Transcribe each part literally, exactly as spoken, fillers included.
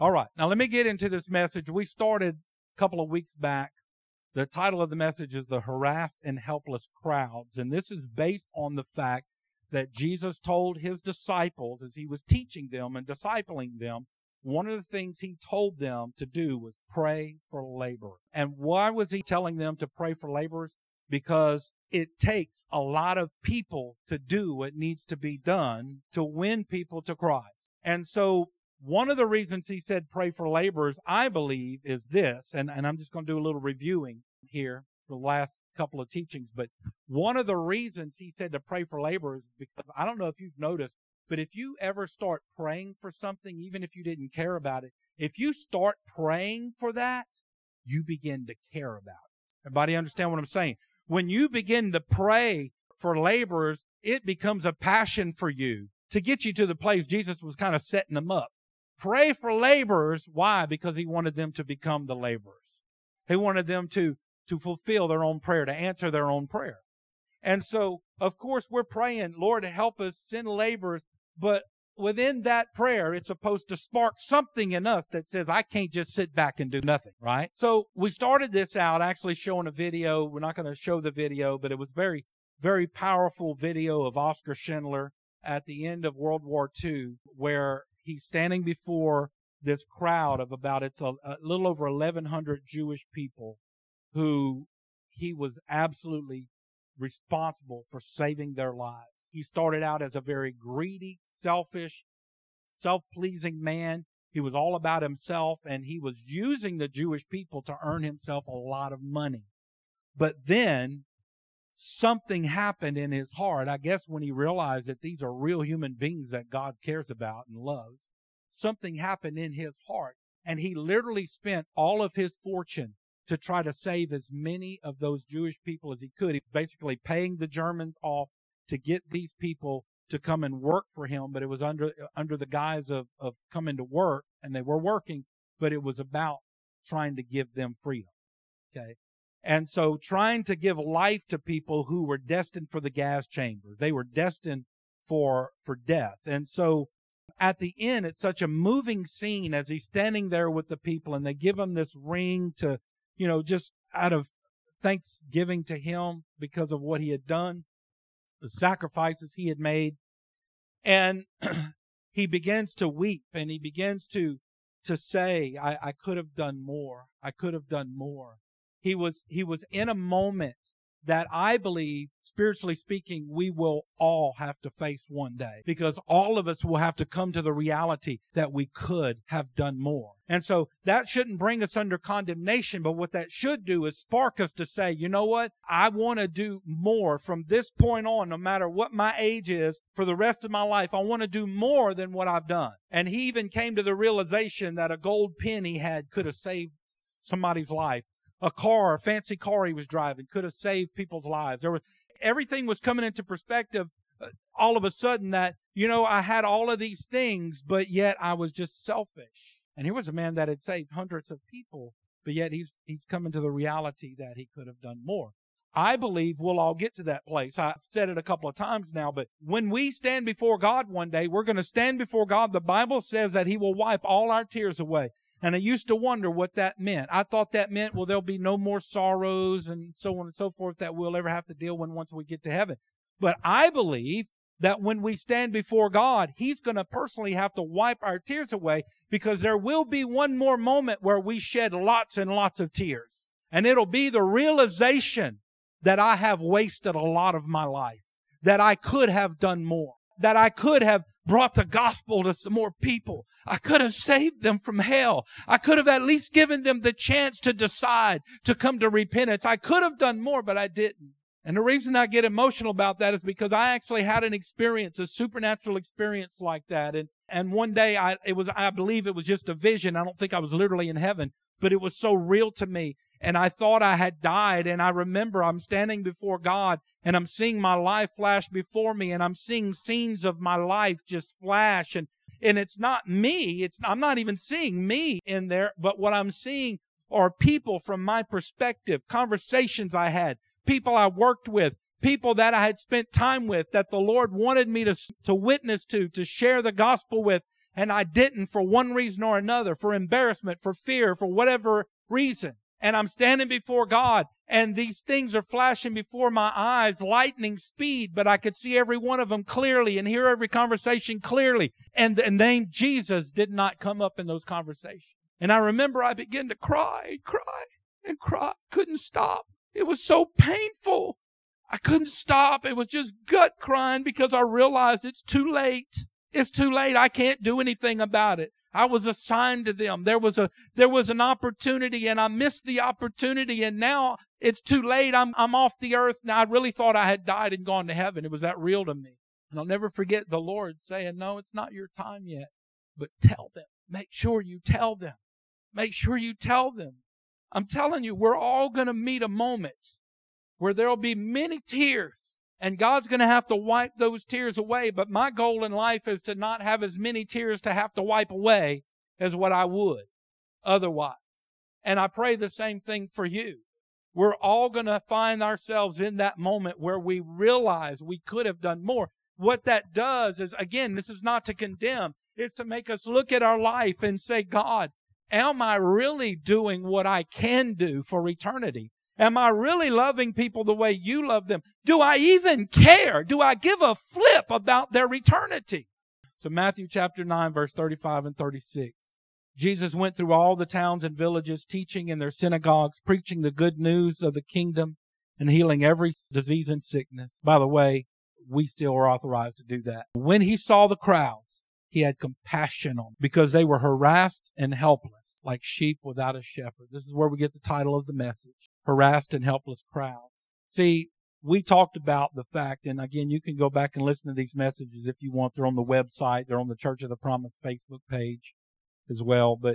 All right. Now let me get into this message. We started a couple of weeks back. The title of the message is The Harassed and Helpless Crowds. And this is based on the fact that Jesus told his disciples as he was teaching them and discipling them, one of the things he told them to do was pray for laborers. And why was he telling them to pray for laborers? Because it takes a lot of people to do what needs to be done to win people to Christ. And so one of the reasons he said pray for laborers, I believe, is this, and, and I'm just going to do a little reviewing here for the last couple of teachings, but one of the reasons he said to pray for laborers, because I don't know if you've noticed, but if you ever start praying for something, even if you didn't care about it, if you start praying for that, you begin to care about it. Everybody understand what I'm saying? When you begin to pray for laborers, it becomes a passion for you to get you to the place Jesus was kind of setting them up. Pray for laborers. Why? Because he wanted them to become the laborers. He wanted them to, to fulfill their own prayer, to answer their own prayer. And so, of course, we're praying, Lord, help us send laborers. But within that prayer, it's supposed to spark something in us that says, I can't just sit back and do nothing, right? So we started this out actually showing a video. We're not going to show the video, but it was very, very powerful video of Oskar Schindler at the end of World War Two, where he's standing before this crowd of about, it's a, a little over eleven hundred Jewish people who he was absolutely responsible for saving their lives. He started out as a very greedy, selfish, self-pleasing man. He was all about himself, and he was using the Jewish people to earn himself a lot of money. But then something happened in his heart, I guess when he realized that these are real human beings that God cares about and loves. Something happened in his heart, and he literally spent all of his fortune to try to save as many of those Jewish people as he could. He was basically paying the Germans off to get these people to come and work for him, but it was under under the guise of, of coming to work, and they were working, but it was about trying to give them freedom. Okay? And so trying to give life to people who were destined for the gas chamber. They were destined for, for death. And so at the end, it's such a moving scene as he's standing there with the people, and they give him this ring to, you know, just out of thanksgiving to him because of what he had done, the sacrifices he had made. And he begins to weep, and he begins to, to say, I, I could have done more. I could have done more. He was, he was in a moment that I believe, spiritually speaking, we will all have to face one day, because all of us will have to come to the reality that we could have done more. And so that shouldn't bring us under condemnation, but what that should do is spark us to say, you know what? I want to do more from this point on, no matter what my age is, for the rest of my life. I want to do more than what I've done. And he even came to the realization that a gold pen he had could have saved somebody's life. A car, a fancy car he was driving could have saved people's lives. There was, everything was coming into perspective uh, all of a sudden that, you know, I had all of these things, but yet I was just selfish. And here was a man that had saved hundreds of people, but yet he's, he's coming to the reality that he could have done more. I believe we'll all get to that place. I've said it a couple of times now, but when we stand before God one day, we're going to stand before God. The Bible says that he will wipe all our tears away. And I used to wonder what that meant. I thought that meant, well, there'll be no more sorrows and so on and so forth that we'll ever have to deal with once we get to heaven. But I believe that when we stand before God, he's going to personally have to wipe our tears away, because there will be one more moment where we shed lots and lots of tears. And it'll be the realization that I have wasted a lot of my life, that I could have done more, that I could have brought the gospel to some more people. I could have saved them from hell. I could have at least given them the chance to decide to come to repentance. I could have done more, but I didn't. And the reason I get emotional about that is because I actually had an experience, a supernatural experience like that. And, and one day I, it was, I believe it was just a vision. I don't think I was literally in heaven, but it was so real to me. And I thought I had died. And I remember I'm standing before God, and I'm seeing my life flash before me, and I'm seeing scenes of my life just flash. And, and it's not me. It's, I'm not even seeing me in there, but what I'm seeing are people from my perspective, conversations I had, people I worked with, people that I had spent time with, that the Lord wanted me to, to witness to, to share the gospel with. and I didn't for one reason or another, for embarrassment, for fear, for whatever reason. And I'm standing before God, and these things are flashing before my eyes, lightning speed, but I could see every one of them clearly and hear every conversation clearly. And the name Jesus did not come up in those conversations. And I remember I began to cry and cry and cry. Couldn't stop. It was so painful. I couldn't stop. It was just gut crying because I realized it's too late. It's too late. I can't do anything about it. I was assigned to them. There was a there was an opportunity, and I missed the opportunity, and now it's too late. I'm I'm off the earth. Now, I really thought I had died and gone to heaven. It was that real to me. And I'll never forget the Lord saying, no, it's not your time yet. But tell them. Make sure you tell them. Make sure you tell them. I'm telling you, we're all going to meet a moment where there'll be many tears. And God's going to have to wipe those tears away. But my goal in life is to not have as many tears to have to wipe away as what I would otherwise. And I pray the same thing for you. We're all going to find ourselves in that moment where we realize we could have done more. What that does is, again, this is not to condemn. It's to make us look at our life and say, God, am I really doing what I can do for eternity? Am I really loving people the way you love them? Do I even care? Do I give a flip about their eternity? So Matthew chapter nine, verse thirty-five and thirty-six. Jesus went through all the towns and villages, teaching in their synagogues, preaching the good news of the kingdom, and healing every disease and sickness. By the way, we still are authorized to do that. When he saw the crowds, he had compassion on them because they were harassed and helpless, like sheep without a shepherd. This is where we get the title of the message. Harassed and helpless crowds. See, we talked about the fact, and again, you can go back and listen to these messages if you want. They're on the website. They're on the Church of the Promise Facebook page as well. But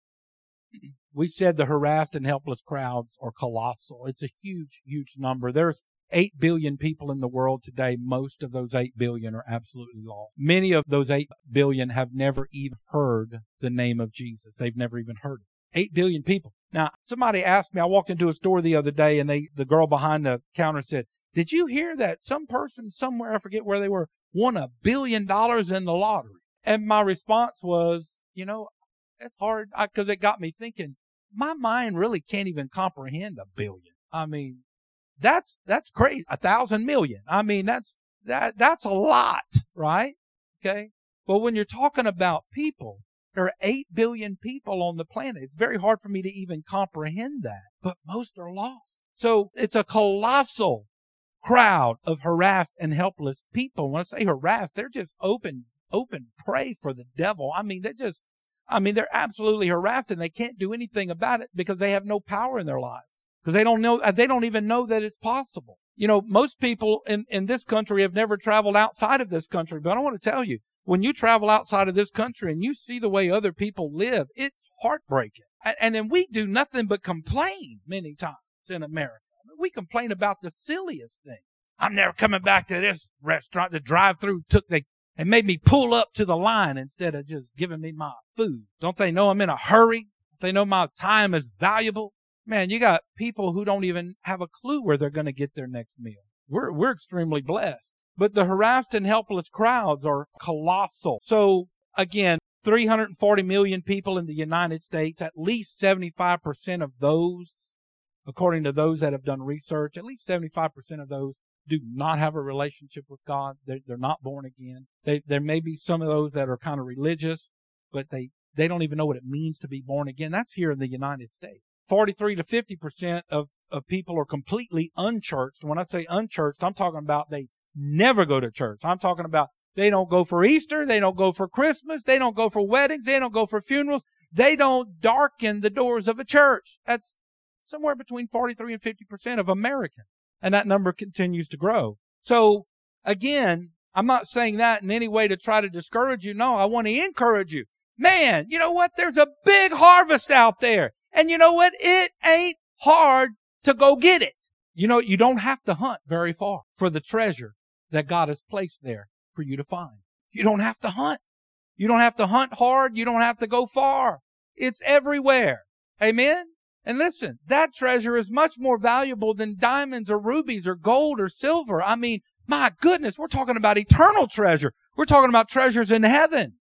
we said the harassed and helpless crowds are colossal. It's a huge, huge number. There's eight billion people in the world today. Most of those eight billion are absolutely lost. Many of those eight billion have never even heard the name of Jesus. They've never even heard it. eight billion people. Now, somebody asked me, I walked into a store the other day, and they, the girl behind the counter said, did you hear that some person somewhere, I forget where they were, won a billion dollars in the lottery? And my response was, you know, it's hard because it got me thinking, my mind really can't even comprehend a billion. I mean, that's, that's crazy. A thousand million. I mean, that's, that, that's a lot, right? Okay. But when you're talking about people, there are eight billion people on the planet. It's very hard for me to even comprehend that. But most are lost. So it's a colossal crowd of harassed and helpless people. When I say harassed, they're just open, open prey for the devil. I mean, they just, I mean, they're absolutely harassed, and they can't do anything about it because they have no power in their lives. Because they don't know, they don't even know that it's possible. You know, most people in, in this country have never traveled outside of this country. But I want to tell you, when you travel outside of this country and you see the way other people live, it's heartbreaking. And, and then we do nothing but complain many times in America. We complain about the silliest thing. I'm never coming back to this restaurant. The drive-through took, they, they made me pull up to the line instead of just giving me my food. Don't they know I'm in a hurry? Don't they know my time is valuable? Man, you got people who don't even have a clue where they're going to get their next meal. We're, we're extremely blessed. But the harassed and helpless crowds are colossal. So, again, three hundred forty million people in the United States, at least seventy-five percent of those, according to those that have done research, at least seventy-five percent of those do not have a relationship with God. They're, they're not born again. They, there may be some of those that are kind of religious, but they, they don't even know what it means to be born again. That's here in the United States. forty-three to fifty percent of, of people are completely unchurched. When I say unchurched, I'm talking about they never go to church. I'm talking about they don't go for Easter. They don't go for Christmas. They don't go for weddings. They don't go for funerals. They don't darken the doors of a church. That's somewhere between forty-three and fifty percent of Americans. And that number continues to grow. So again, I'm not saying that in any way to try to discourage you. No, I want to encourage you. Man, you know what? There's a big harvest out there. And you know what? It ain't hard to go get it. You know, you don't have to hunt very far for the treasure that God has placed there for you to find. You don't have to hunt. You don't have to hunt hard. You don't have to go far. It's everywhere. Amen? And listen, that treasure is much more valuable than diamonds or rubies or gold or silver. I mean, my goodness, we're talking about eternal treasure. We're talking about treasures in heaven.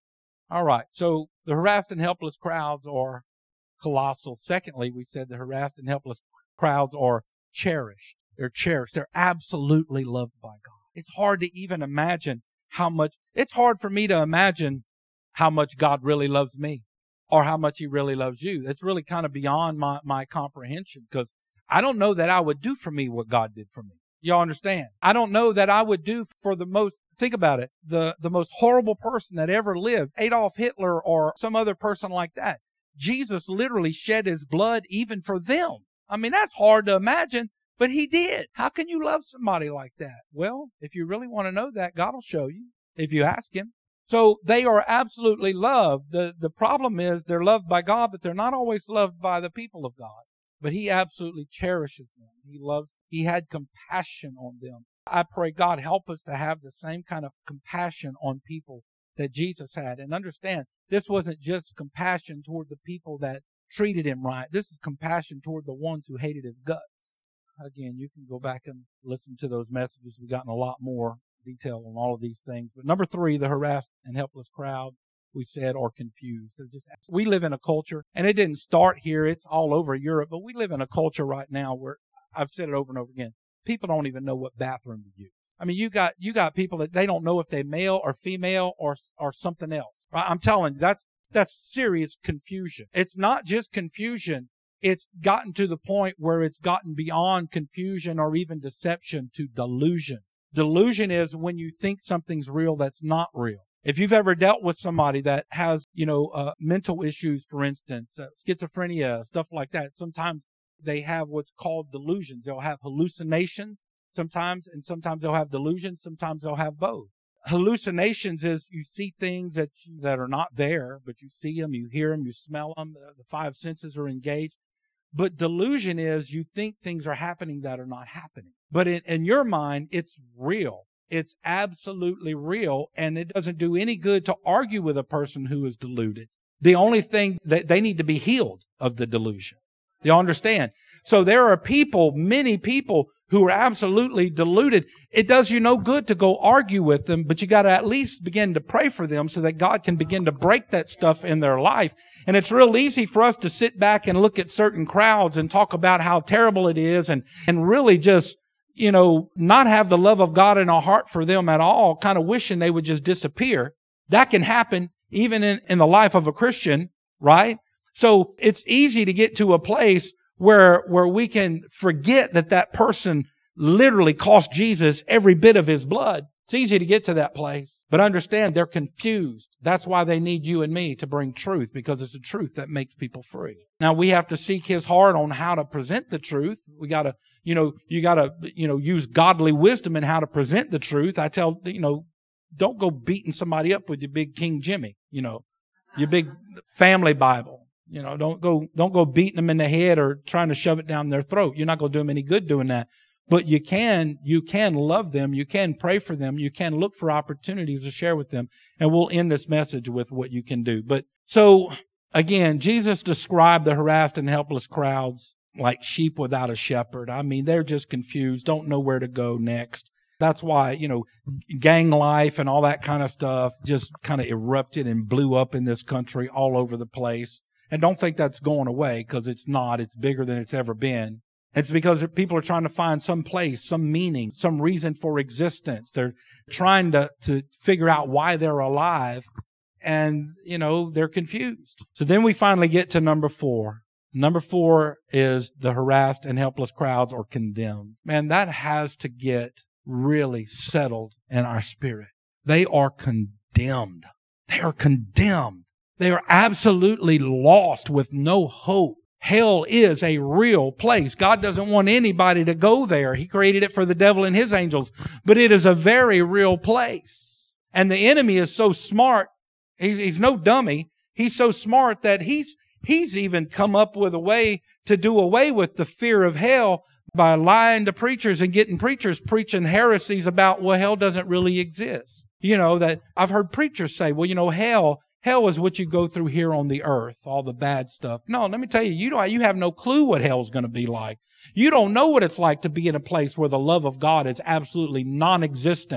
All right. So the harassed and helpless crowds are colossal. Secondly, we said the harassed and helpless crowds are cherished. They're cherished. They're absolutely loved by God. It's hard to even imagine how much, it's hard for me to imagine how much God really loves me or how much he really loves you. It's really kind of beyond my, my comprehension, because I don't know that I would do for me what God did for me. Y'all understand? I don't know that I would do for the most, think about it, the, the most horrible person that ever lived, Adolf Hitler or some other person like that. Jesus literally shed his blood even for them. I mean, that's hard to imagine, but he did. How can you love somebody like that? Well, if you really want to know that, God will show you if you ask him. So they are absolutely loved. The, the problem is they're loved by God, but they're not always loved by the people of God. But he absolutely cherishes them. He loves, he had compassion on them. I pray, God, help us to have the same kind of compassion on people that Jesus had. And understand, this wasn't just compassion toward the people that treated him right. This is compassion toward the ones who hated his guts. Again, you can go back and listen to those messages. We've gotten a lot more detail on all of these things. But number three, the harassed and helpless crowd, we said, are confused. They're just, we live in a culture, and it didn't start here. It's all over Europe, but we live in a culture right now where, I've said it over and over again, people don't even know what bathroom to use. I mean, you got, you got people that they don't know if they're male or female or, or something else. Right? I'm telling you, that's, that's serious confusion. It's not just confusion. It's gotten to the point where it's gotten beyond confusion or even deception to delusion. Delusion is when you think something's real that's not real. If you've ever dealt with somebody that has, you know, uh, mental issues, for instance, uh, schizophrenia, stuff like that, sometimes they have what's called delusions. They'll have hallucinations sometimes, and sometimes they'll have delusions. Sometimes they'll have both. Hallucinations is you see things that you, that are not there, but you see them, you hear them, you smell them. The, the five senses are engaged. But delusion is you think things are happening that are not happening. But in, in your mind, it's real. It's absolutely real, and it doesn't do any good to argue with a person who is deluded. The only thing that they need to be healed of the delusion. You understand? So there are people, many people, who are absolutely deluded. It does you no good to go argue with them, but you got to at least begin to pray for them so that God can begin to break that stuff in their life. And it's real easy for us to sit back and look at certain crowds and talk about how terrible it is and, and really just, you know, not have the love of God in our heart for them at all, kind of wishing they would just disappear. That can happen even in, in the life of a Christian, right? So it's easy to get to a place where, where we can forget that that person literally cost Jesus every bit of his blood. It's easy to get to that place, but understand they're confused. That's why they need you and me to bring truth, because it's the truth that makes people free. Now we have to seek his heart on how to present the truth. We got to, you know, you got to, you know, use godly wisdom in how to present the truth. I tell, you know, don't go beating somebody up with your big King Jimmy, you know, your big family Bible. You know, don't go, don't go beating them in the head or trying to shove it down their throat. You're not going to do them any good doing that. But you can, you can love them. You can pray for them. You can look for opportunities to share with them. And we'll end this message with what you can do. But so again, Jesus described the harassed and helpless crowds like sheep without a shepherd. I mean, they're just confused, don't know where to go next. That's why, you know, gang life and all that kind of stuff just kind of erupted and blew up in this country all over the place. And don't think that's going away, because it's not. It's bigger than it's ever been. It's because people are trying to find some place, some meaning, some reason for existence. They're trying to, to figure out why they're alive, and, you know, they're confused. So then we finally get to number four. Number four is the harassed and helpless crowds are condemned. Man, that has to get really settled in our spirit. They are condemned. They are condemned. They are absolutely lost with no hope. Hell is a real place. God doesn't want anybody to go there. He created it for the devil and his angels. But it is a very real place. And the enemy is so smart. He's, he's no dummy. He's so smart that he's, he's even come up with a way to do away with the fear of hell by lying to preachers and getting preachers preaching heresies about, well, hell doesn't really exist. You know, that I've heard preachers say, well, you know, hell, Hell is what you go through here on the earth, all the bad stuff. No, let me tell you, you don't, you have no clue what hell's going to be like. You don't know what it's like to be in a place where the love of God is absolutely non-existent.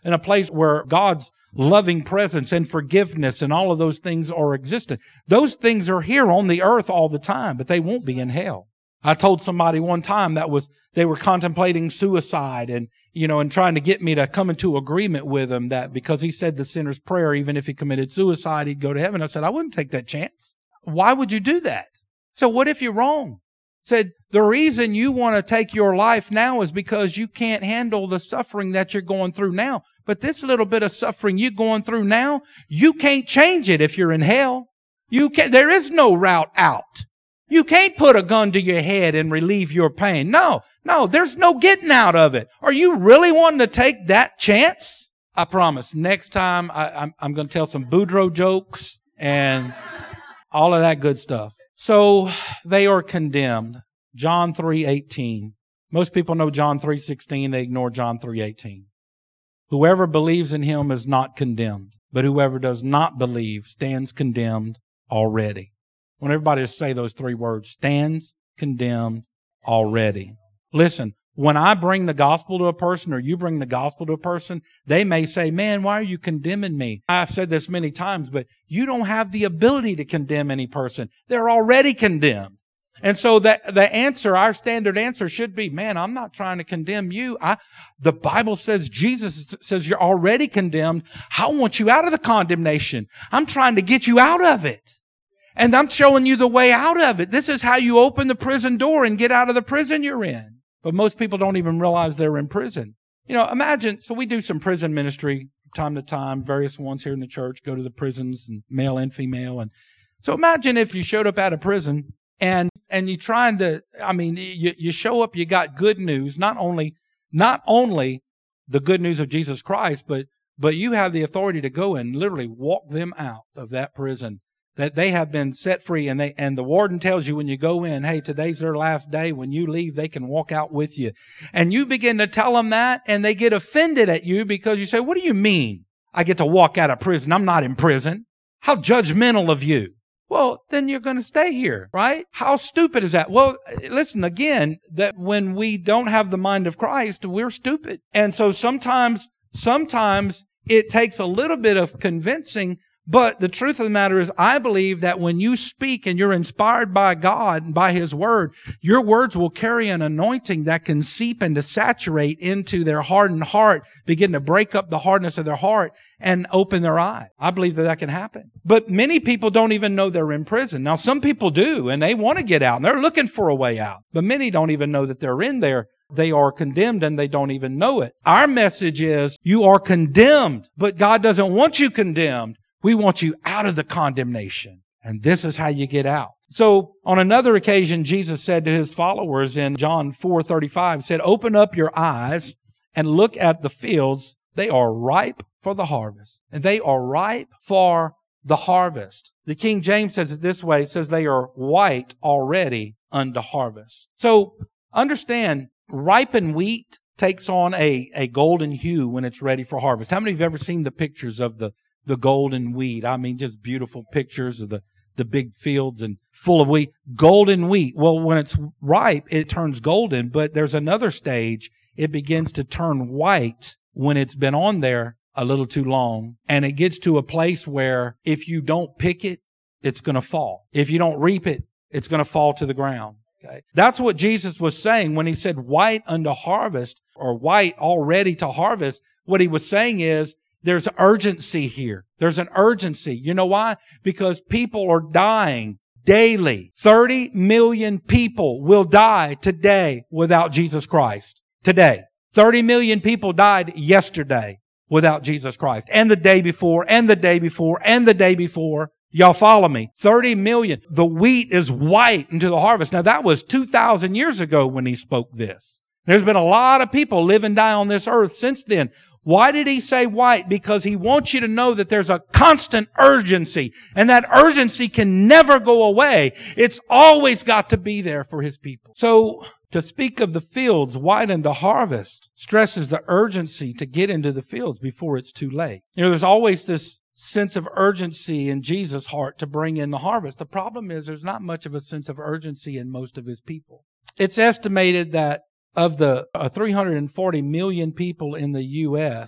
in a place where God's loving presence and forgiveness and all of those things are existent. Those things are here on the earth all the time, but they won't be in hell. I told somebody one time that was, they were contemplating suicide and, you know, and trying to get me to come into agreement with them that because he said the sinner's prayer, even if he committed suicide, he'd go to heaven. I said, I wouldn't take that chance. Why would you do that? So what if you're wrong? Said, the reason you want to take your life now is because you can't handle the suffering that you're going through now. But this little bit of suffering you're going through now, you can't change it if you're in hell. You can't, there is no route out. You can't put a gun to your head and relieve your pain. No, no, there's no getting out of it. Are you really wanting to take that chance? I promise, next time I, I'm, I'm going to tell some Boudreaux jokes and all of that good stuff. So they are condemned. John three eighteen. Most people know John three sixteen. They ignore John three eighteen. Whoever believes in him is not condemned, but whoever does not believe stands condemned already. I want everybody to say those three words, stands condemned already. Listen, when I bring the gospel to a person or you bring the gospel to a person, they may say, man, why are you condemning me? I've said this many times, but you don't have the ability to condemn any person. They're already condemned. And so that the answer, our standard answer should be, man, I'm not trying to condemn you. I, the Bible says, Jesus says you're already condemned. I want you out of the condemnation. I'm trying to get you out of it. And I'm showing you the way out of it. This is how you open the prison door and get out of the prison you're in. But most people don't even realize they're in prison. You know, imagine, so we do some prison ministry from time to time, various ones here in the church, go to the prisons, and male and female. And so imagine if you showed up out of prison and and you trying to, I mean, you, you show up, you got good news, not only not only the good news of Jesus Christ, but but you have the authority to go and literally walk them out of that prison. That they have been set free, and they and the warden tells you when you go in, hey, today's their last day. When you leave, they can walk out with you. And you begin to tell them that, and they get offended at you because you say, what do you mean I get to walk out of prison? I'm not in prison. How judgmental of you. Well, then you're going to stay here, right? How stupid is that? Well, listen, again, that when we don't have the mind of Christ, we're stupid. And so sometimes, sometimes it takes a little bit of convincing. But the truth of the matter is, I believe that when you speak and you're inspired by God and by His Word, your words will carry an anointing that can seep and to saturate into their hardened heart, begin to break up the hardness of their heart and open their eye. I believe that that can happen. But many people don't even know they're in prison. Now, some people do, and they want to get out, and they're looking for a way out. But many don't even know that they're in there. They are condemned and they don't even know it. Our message is, you are condemned, but God doesn't want you condemned. We want you out of the condemnation. And this is how you get out. So on another occasion, Jesus said to His followers in John four thirty-five, said, open up your eyes and look at the fields. They are ripe for the harvest. And they are ripe for the harvest. The King James says it this way. It says they are white already unto harvest. So understand, ripened wheat takes on a, a golden hue when it's ready for harvest. How many of you have ever seen the pictures of the the golden wheat? I mean, just beautiful pictures of the, the big fields and full of wheat. Golden wheat. Well, when it's ripe, it turns golden, but there's another stage. It begins to turn white when it's been on there a little too long. And it gets to a place where if you don't pick it, it's going to fall. If you don't reap it, it's going to fall to the ground. Okay. That's what Jesus was saying when He said white unto harvest, or white already to harvest. What He was saying is, there's urgency here. There's an urgency. You know why? Because people are dying daily. thirty million people will die today without Jesus Christ. Today. thirty million people died yesterday without Jesus Christ. And the day before, and the day before, and the day before. Y'all follow me? thirty million. The wheat is white into the harvest. Now that was two thousand years ago when He spoke this. There's been a lot of people live and die on this earth since then. Why did He say white? Because He wants you to know that there's a constant urgency, and that urgency can never go away. It's always got to be there for His people. So to speak of the fields white unto harvest stresses the urgency to get into the fields before it's too late. You know, there's always this sense of urgency in Jesus' heart to bring in the harvest. The problem is there's not much of a sense of urgency in most of His people. It's estimated that of the uh, three hundred forty million people in the U S,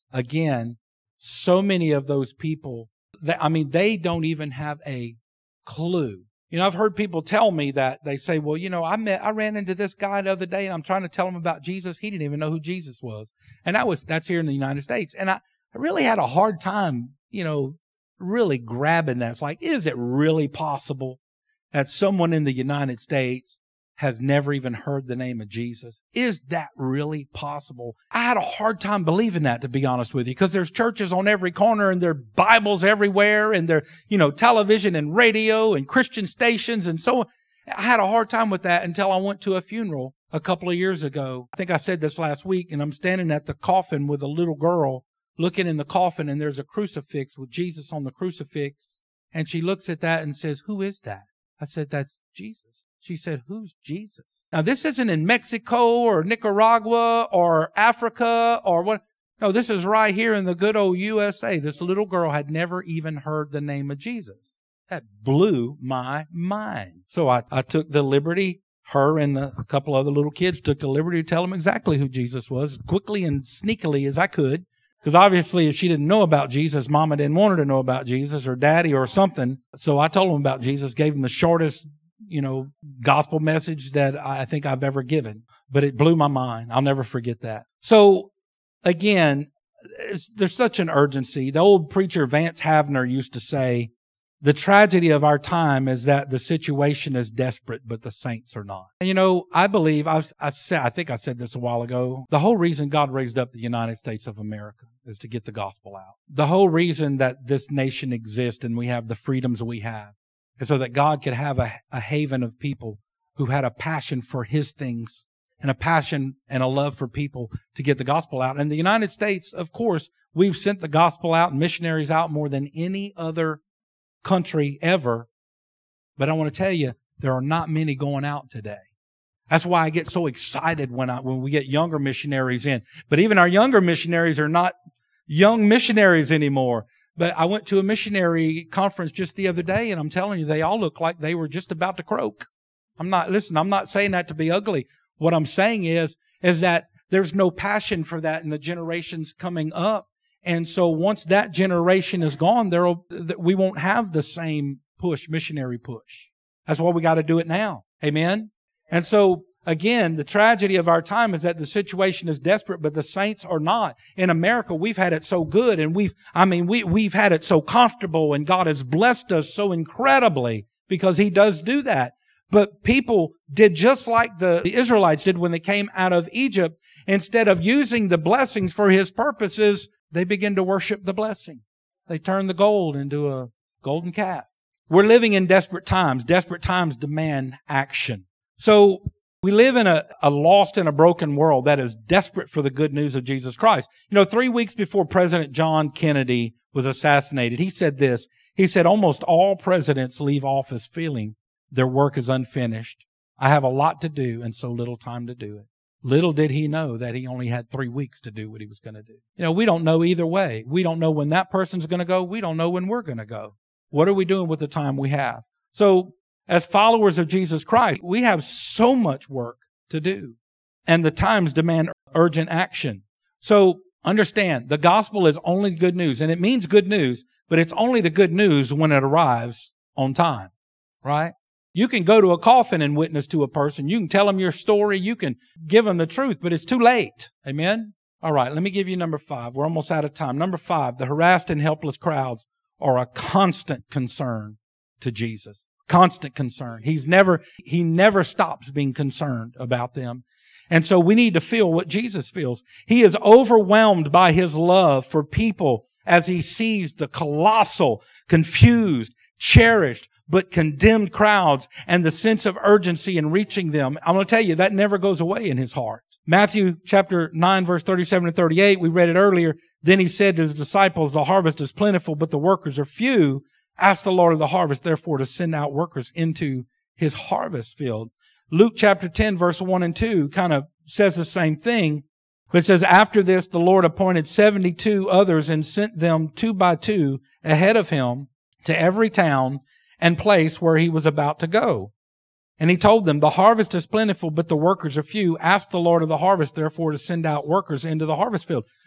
again, so many of those people, that, I mean, they don't even have a clue. You know, I've heard people tell me that they say, well, you know, I met, I ran into this guy the other day and I'm trying to tell him about Jesus. He didn't even know who Jesus was. And that was, that's here in the United States. And I, I really had a hard time, you know, really grabbing that. It's like, is it really possible that someone in the United States has never even heard the name of Jesus? Is that really possible? I had a hard time believing that, to be honest with you, because there's churches on every corner and there are Bibles everywhere and there, you know, television and radio and Christian stations and so on. I had a hard time with that until I went to a funeral a couple of years ago. I think I said this last week, and I'm standing at the coffin with a little girl looking in the coffin, and there's a crucifix with Jesus on the crucifix. And she looks at that and says, "Who is that?" I said, "That's Jesus." She said, "Who's Jesus?" Now, this isn't in Mexico or Nicaragua or Africa or what. No, this is right here in the good old U S A. This little girl had never even heard the name of Jesus. That blew my mind. So I, I took the liberty, her and a couple other little kids took the liberty to tell them exactly who Jesus was, quickly and sneakily as I could. Because obviously if she didn't know about Jesus, Mama didn't want her to know about Jesus, or Daddy or something. So I told them about Jesus, gave them the shortest, you know, gospel message that I think I've ever given. But it blew my mind. I'll never forget that. So again, there's such an urgency. The old preacher Vance Havner used to say, the tragedy of our time is that the situation is desperate, but the saints are not. And you know, I believe, I've, I, said, I think I said this a while ago, the whole reason God raised up the United States of America is to get the gospel out. The whole reason that this nation exists and we have the freedoms we have is so that God could have a, a haven of people who had a passion for His things and a passion and a love for people to get the gospel out. And the United States, of course, we've sent the gospel out and missionaries out more than any other country ever. But I want to tell you, there are not many going out today. That's why I get so excited when I when we get younger missionaries in. But even our younger missionaries are not young missionaries anymore. But I went to a missionary conference just the other day, and I'm telling you, they all look like they were just about to croak. I'm not, listen, I'm not saying that to be ugly. What I'm saying is, is that there's no passion for that in the generations coming up. And so once that generation is gone, there we won't have the same push, missionary push. That's why we got to do it now. Amen? And so, again, the tragedy of our time is that the situation is desperate, but the saints are not. In America, we've had it so good, and we've, I mean, we, we've had it so comfortable, and God has blessed us so incredibly because He does do that. But people did just like the, the Israelites did when they came out of Egypt. Instead of using the blessings for His purposes, they begin to worship the blessing. They turn the gold into a golden calf. We're living in desperate times. Desperate times demand action. So we live in a, a lost and a broken world that is desperate for the good news of Jesus Christ. You know, three weeks before President John Kennedy was assassinated, he said this. He said, almost all presidents leave office feeling their work is unfinished. I have a lot to do and so little time to do it. Little did he know that he only had three weeks to do what he was going to do. You know, we don't know either way. We don't know when that person's going to go. We don't know when we're going to go. What are we doing with the time we have? So, as followers of Jesus Christ, we have so much work to do. And the times demand urgent action. So, understand, the gospel is only good news. And it means good news, but it's only the good news when it arrives on time. Right? You can go to a coffin and witness to a person. You can tell them your story. You can give them the truth, but it's too late. Amen? All right, let me give you number five. We're almost out of time. Number five, the harassed and helpless crowds are a constant concern to Jesus. Constant concern. He's never, he never stops being concerned about them. And so we need to feel what Jesus feels. He is overwhelmed by His love for people as He sees the colossal, confused, cherished, but condemned crowds and the sense of urgency in reaching them. I'm going to tell you, that never goes away in His heart. Matthew chapter nine, verse thirty-seven and thirty-eight, we read it earlier. Then He said to His disciples, the harvest is plentiful, but the workers are few. Ask the Lord of the harvest, therefore, to send out workers into His harvest field. Luke chapter ten, verse one and two kind of says the same thing. But it says, after this, the Lord appointed seventy-two others and sent them two by two ahead of Him to every town and place where He was about to go. And He told them, the harvest is plentiful, but the workers are few. Ask the Lord of the harvest, therefore, to send out workers into the harvest field.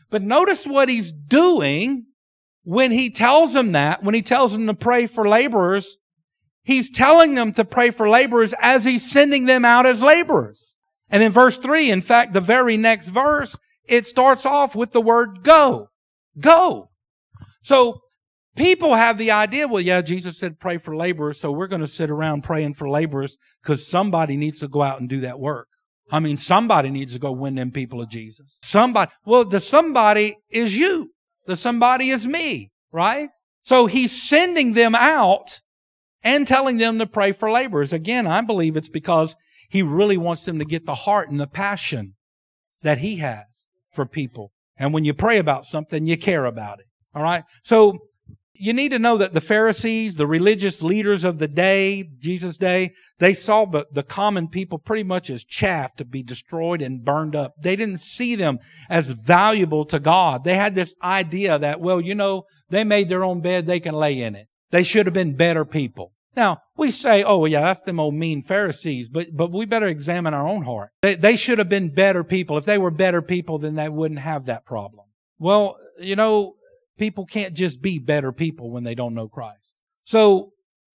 But notice what He's doing when He tells them that, when He tells them to pray for laborers. He's telling them to pray for laborers as He's sending them out as laborers. And in verse three, in fact, the very next verse, it starts off with the word go. Go. So people have the idea, well, yeah, Jesus said pray for laborers, so we're going to sit around praying for laborers because somebody needs to go out and do that work. I mean, somebody needs to go win them people of Jesus. Somebody. Well, the somebody is you. The somebody is me, right? So He's sending them out and telling them to pray for laborers. Again, I believe it's because He really wants them to get the heart and the passion that He has for people. And when you pray about something, you care about it. All right? So you need to know that the Pharisees, the religious leaders of the day, Jesus' day, they saw the, the common people pretty much as chaff to be destroyed and burned up. They didn't see them as valuable to God. They had this idea that, well, you know, they made their own bed, they can lay in it. They should have been better people. Now, we say, oh, yeah, that's them old mean Pharisees, but but we better examine our own heart. They, they should have been better people. If they were better people, then they wouldn't have that problem. Well, you know, people can't just be better people when they don't know Christ. So,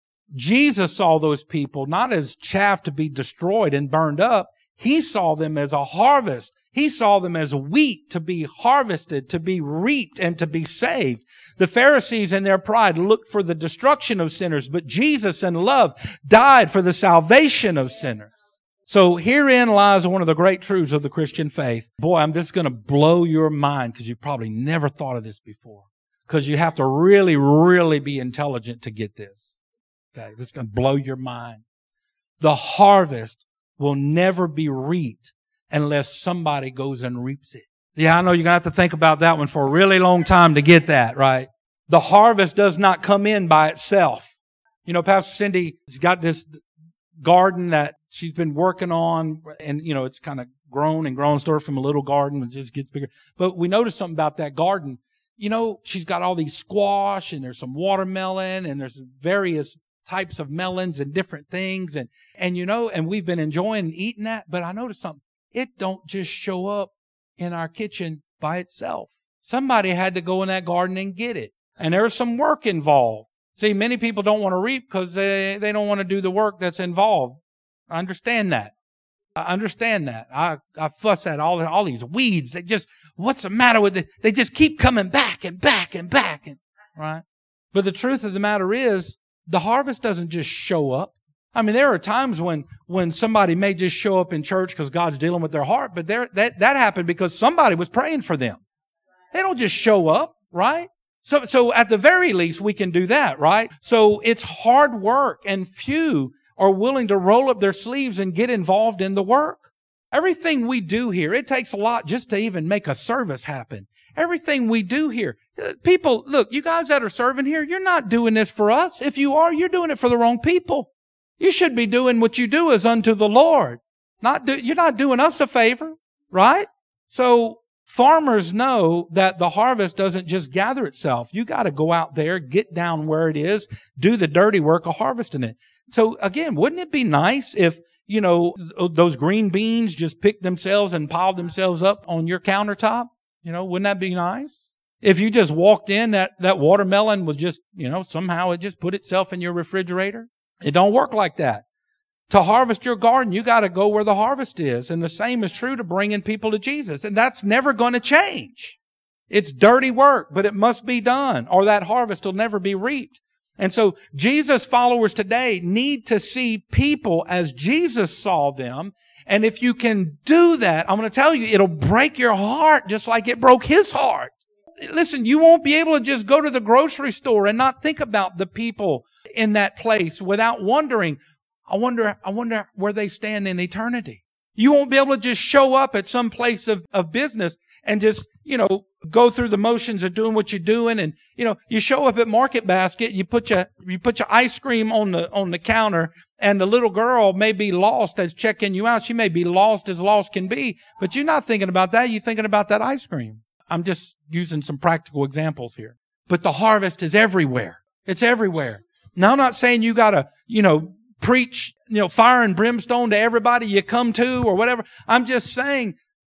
Jesus saw those people not as chaff to be destroyed and burned up. He saw them as a harvest. He saw them as wheat to be harvested, to be reaped, and to be saved. The Pharisees in their pride looked for the destruction of sinners, but Jesus in love died for the salvation of sinners. So herein lies one of the great truths of the Christian faith. Boy, I'm just going to blow your mind because you probably never thought of this before. Because you have to really, really be intelligent to get this. Okay, this is going to blow your mind. The harvest will never be reaped unless somebody goes and reaps it. Yeah, I know you're going to have to think about that one for a really long time to get that, right? The harvest does not come in by itself. You know, Pastor Cindy has got this garden that she's been working on, and, you know, it's kind of grown and grown, started from a little garden, and just gets bigger. But we noticed something about that garden. You know, she's got all these squash, and there's some watermelon, and there's various types of melons and different things. And, and you know, and we've been enjoying eating that. But I noticed something. It don't just show up in our kitchen by itself. Somebody had to go in that garden and get it. And there's some work involved. See, many people don't want to reap because they, they don't want to do the work that's involved. I understand that. I understand that. I, I fuss at all, all these weeds. They just, what's the matter with it? They just keep coming back and back and back. And, right? But the truth of the matter is, the harvest doesn't just show up. I mean, there are times when, when somebody may just show up in church because God's dealing with their heart, but there, that, that happened because somebody was praying for them. They don't just show up, right? So, so at the very least, we can do that, right? So it's hard work, and few are willing to roll up their sleeves and get involved in the work. Everything we do here, it takes a lot just to even make a service happen. Everything we do here. People, look, you guys that are serving here, you're not doing this for us. If you are, you're doing it for the wrong people. You should be doing what you do as unto the Lord. Not do, you're not doing us a favor, right? So farmers know that the harvest doesn't just gather itself. You got to go out there, get down where it is, do the dirty work of harvesting it. So again, wouldn't it be nice if, you know, those green beans just picked themselves and piled themselves up on your countertop? You know, wouldn't that be nice? If you just walked in, that, that watermelon was just, you know, somehow it just put itself in your refrigerator. It don't work like that. To harvest your garden, you got to go where the harvest is. And the same is true to bringing people to Jesus. And that's never going to change. It's dirty work, but it must be done, or that harvest will never be reaped. And so Jesus followers today need to see people as Jesus saw them. And if you can do that, I'm going to tell you, it'll break your heart just like it broke His heart. Listen, you won't be able to just go to the grocery store and not think about the people in that place without wondering, I wonder, I wonder where they stand in eternity. You won't be able to just show up at some place of, of business and just, you know, go through the motions of doing what you're doing. And, you know, you show up at Market Basket, you put your, you put your ice cream on the, on the counter, and the little girl may be lost as checking you out. She may be lost as lost can be, but you're not thinking about that. You're thinking about that ice cream. I'm just using some practical examples here. But the harvest is everywhere. It's everywhere. Now, I'm not saying you got to, you know, preach, you know, fire and brimstone to everybody you come to or whatever. I'm just saying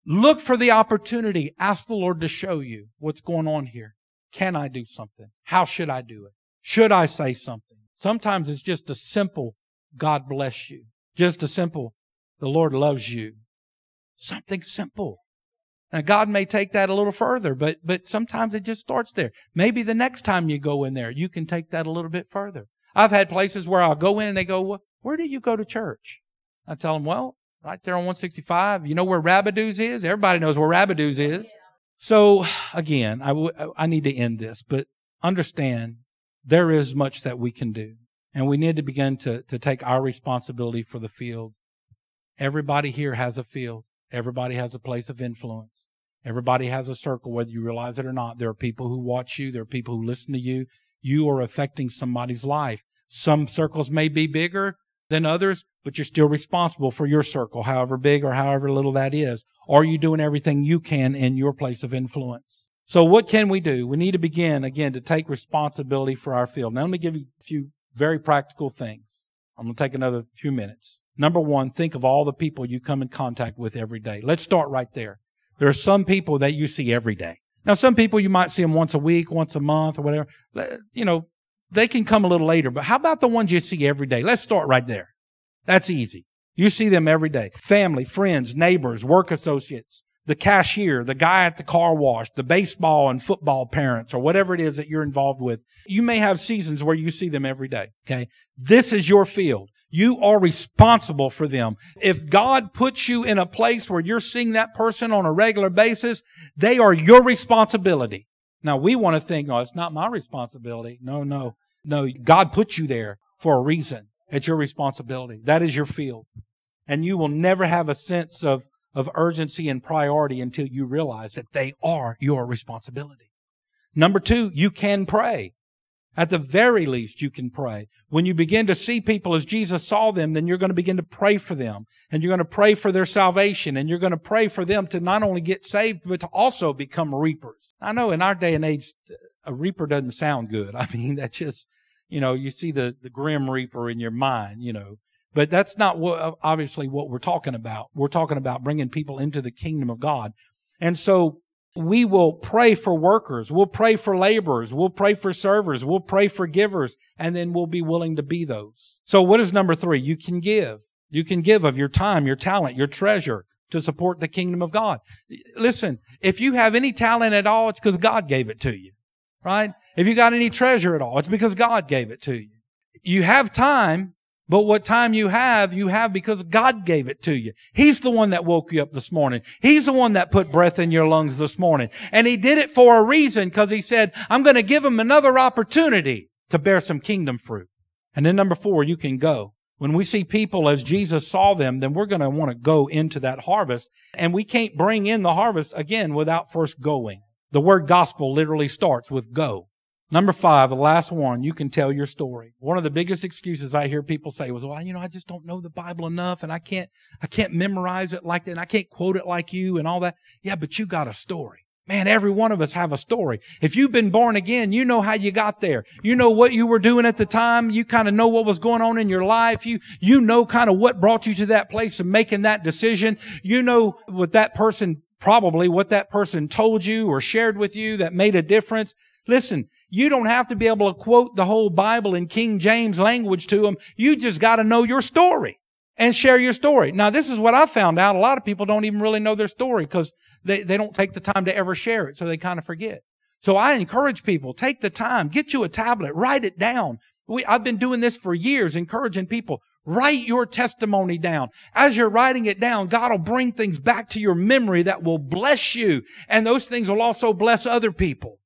Look for the opportunity. Ask the Lord to show you what's going on here. Can I do something? How should I do it? Should I say something? Sometimes it's just a simple, God bless you. Just a simple, the Lord loves you. Something simple. Now, God may take that a little further, but, but sometimes it just starts there. Maybe the next time you go in there, you can take that a little bit further. I've had places where I'll go in and they go, well, where do you go to church? I tell them, well, right there on one sixty-five. You know where Rabbidoo's is? Everybody knows where Rabbidoo's is. So, again, I, w- I need to end this, but understand there is much that we can do. And we need to begin to, to take our responsibility for the field. Everybody here has a field. Everybody has a place of influence. Everybody has a circle, whether you realize it or not. There are people who watch you. There are people who listen to you. You are affecting somebody's life. Some circles may be bigger than others, but you're still responsible for your circle, however big or however little that is. Are you doing everything you can in your place of influence? So what can we do? We need to begin, again, to take responsibility for our field. Now, let me give you a few very practical things. I'm going to take another few minutes. Number one, think of all the people you come in contact with every day. Let's start right there. There are some people that you see every day. Now, some people you might see them once a week, once a month, or whatever. You know, they can come a little later. But how about the ones you see every day? Let's start right there. That's easy. You see them every day. Family, friends, neighbors, work associates, the cashier, the guy at the car wash, the baseball and football parents, or whatever it is that you're involved with. You may have seasons where you see them every day. Okay? This is your field. You are responsible for them. If God puts you in a place where you're seeing that person on a regular basis, they are your responsibility. Now, we want to think, oh, it's not my responsibility. No, no, no. God put you there for a reason. It's your responsibility. That is your field. And you will never have a sense of, of urgency and priority until you realize that they are your responsibility. Number two, you can pray. At the very least, you can pray. When you begin to see people as Jesus saw them, then you're going to begin to pray for them. And you're going to pray for their salvation. And you're going to pray for them to not only get saved, but to also become reapers. I know in our day and age, a reaper doesn't sound good. I mean, that's just, you know, you see the, the grim reaper in your mind, you know. But that's not what, obviously what we're talking about. We're talking about bringing people into the kingdom of God. And so we will pray for workers. We'll pray for laborers. We'll pray for servers. We'll pray for givers. And then we'll be willing to be those. So what is number three? You can give. You can give of your time, your talent, your treasure to support the kingdom of God. Listen, if you have any talent at all, it's because God gave it to you. Right? If you got any treasure at all, it's because God gave it to you. You have time. But what time you have, you have because God gave it to you. He's the one that woke you up this morning. He's the one that put breath in your lungs this morning. And He did it for a reason because He said, I'm going to give him another opportunity to bear some kingdom fruit. And then number four, you can go. When we see people as Jesus saw them, then we're going to want to go into that harvest. And we can't bring in the harvest again without first going. The word gospel literally starts with go. Number five, the last one, you can tell your story. One of the biggest excuses I hear people say was, well, you know, I just don't know the Bible enough and I can't, I can't memorize it like that and I can't quote it like you and all that. Yeah, but you got a story. Man, every one of us have a story. If you've been born again, you know how you got there. You know what you were doing at the time. You kind of know what was going on in your life. You, you know kind of what brought you to that place of making that decision. You know what that person, probably what that person told you or shared with you that made a difference. Listen, you don't have to be able to quote the whole Bible in King James language to them. You just got to know your story and share your story. Now, this is what I found out. A lot of people don't even really know their story because they, they don't take the time to ever share it, so they kind of forget. So I encourage people, take the time, get you a tablet, write it down. We, I've been doing this for years, encouraging people. Write your testimony down. As you're writing it down, God will bring things back to your memory that will bless you, and those things will also bless other people.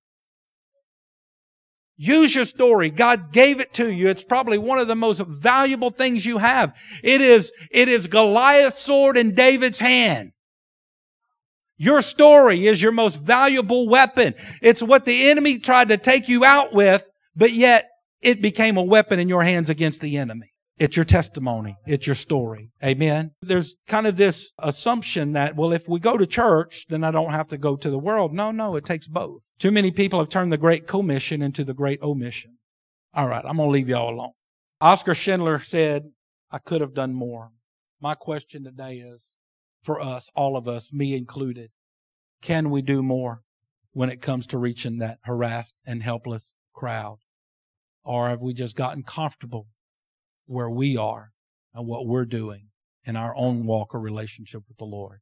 Use your story. God gave it to you. It's probably one of the most valuable things you have. It is, it is Goliath's sword in David's hand. Your story is your most valuable weapon. It's what the enemy tried to take you out with, but yet it became a weapon in your hands against the enemy. It's your testimony. It's your story. Amen. There's kind of this assumption that, well, if we go to church, then I don't have to go to the world. No, no, it takes both. Too many people have turned the great commission into the great omission. All right, I'm going to leave y'all alone. Oscar Schindler said, I could have done more. My question today is, for us, all of us, me included. Can we do more when it comes to reaching that harassed and helpless crowd? Or have we just gotten comfortable where we are and what we're doing in our own walk or relationship with the Lord?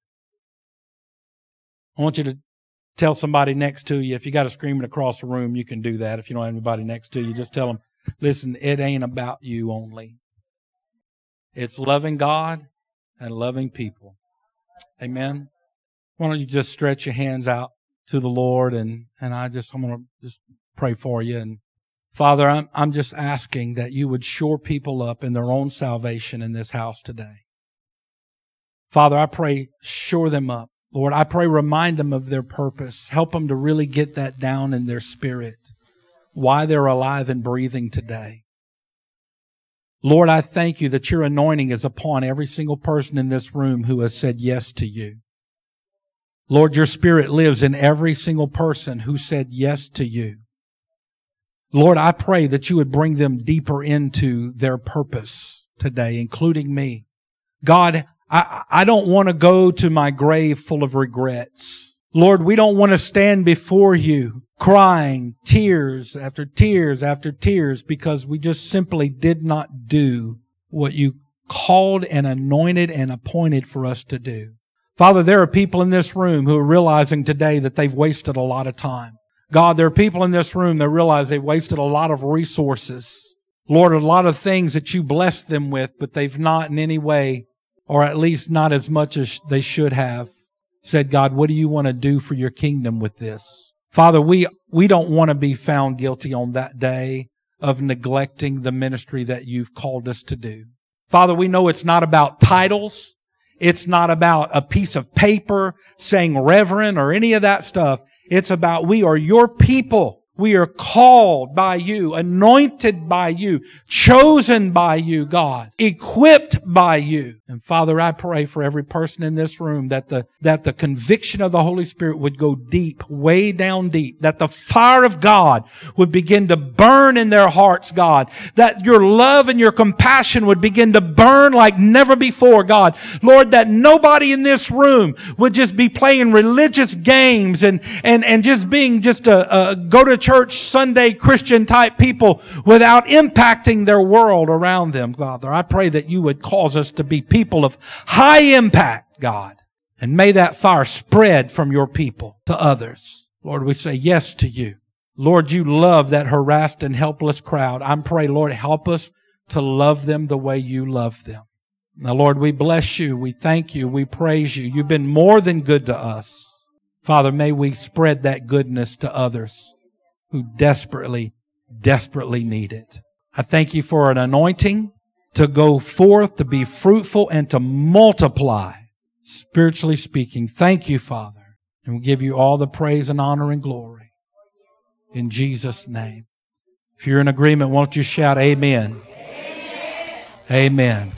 I want you to tell somebody next to you, if you got to scream it across the room, you can do that. If you don't have anybody next to you, just tell them, listen, it ain't about you only. It's loving God and loving people. Amen. Why don't you just stretch your hands out to the Lord, and, and I just, I'm going to just pray for you. And Father, I'm, I'm just asking that you would shore people up in their own salvation in this house today. Father, I pray, shore them up. Lord, I pray, remind them of their purpose. Help them to really get that down in their spirit, why they're alive and breathing today. Lord, I thank you that your anointing is upon every single person in this room who has said yes to you. Lord, your Spirit lives in every single person who said yes to you. Lord, I pray that you would bring them deeper into their purpose today, including me. God, I, I don't want to go to my grave full of regrets. Lord, we don't want to stand before you crying tears after tears after tears because we just simply did not do what you called and anointed and appointed for us to do. Father, there are people in this room who are realizing today that they've wasted a lot of time. God, there are people in this room that realize they've wasted a lot of resources. Lord, a lot of things that you blessed them with, but they've not in any way, or at least not as much as they should have, said, God, what do you want to do for your kingdom with this? Father, we, we don't want to be found guilty on that day of neglecting the ministry that you've called us to do. Father, we know it's not about titles. It's not about a piece of paper saying reverend or any of that stuff. It's about we are your people. We are called by you, anointed by you, chosen by you, God, equipped by you. And Father, I pray for every person in this room that the, that the conviction of the Holy Spirit would go deep, way down deep, that the fire of God would begin to burn in their hearts, God, that your love and your compassion would begin to burn like never before, God. Lord, that nobody in this room would just be playing religious games and, and, and just being just a, a go to church Sunday Christian type people without impacting their world around them, Father. I pray that you would cause us to be people of high impact, God. And may that fire spread from your people to others. Lord, we say yes to you. Lord, you love that harassed and helpless crowd. I pray, Lord, help us to love them the way you love them. Now, Lord, we bless you. We thank you. We praise you. You've been more than good to us. Father, may we spread that goodness to others who desperately, desperately need it. I thank you for an anointing to go forth, to be fruitful, and to multiply, spiritually speaking. Thank you, Father. And we give you all the praise and honor and glory. In Jesus' name. If you're in agreement, won't you shout amen? Amen. Amen.